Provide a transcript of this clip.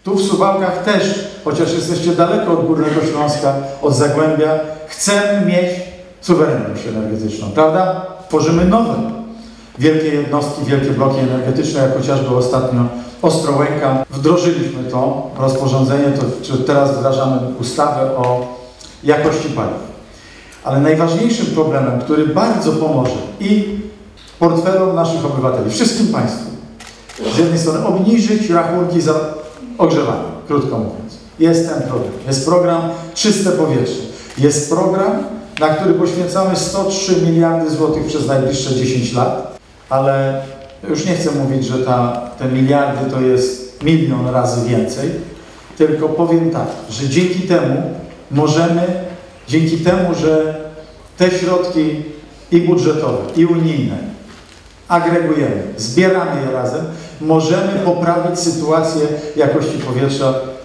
Tu w Suwałkach też, chociaż jesteście daleko od Górnego Śląska, od Zagłębia, chcemy mieć suwerenność energetyczną, prawda? Tworzymy nowe wielkie jednostki, wielkie bloki energetyczne, jak chociażby ostatnio Ostrołęka. Wdrożyliśmy to rozporządzenie, teraz wdrażamy ustawę o jakości paliw. Ale najważniejszym problemem, który bardzo pomoże i portfelom naszych obywateli, wszystkim państwu, z jednej strony obniżyć rachunki za ogrzewanie, krótko mówiąc. Jest ten program. Jest program Czyste Powietrze. Jest program, na który poświęcamy 103 miliardy złotych przez najbliższe 10 lat, ale już nie chcę mówić, że te miliardy to jest 1 000 000 razy więcej, tylko powiem tak, że dzięki temu, że te środki i budżetowe, i unijne agregujemy, zbieramy je razem, możemy poprawić sytuację jakości powietrza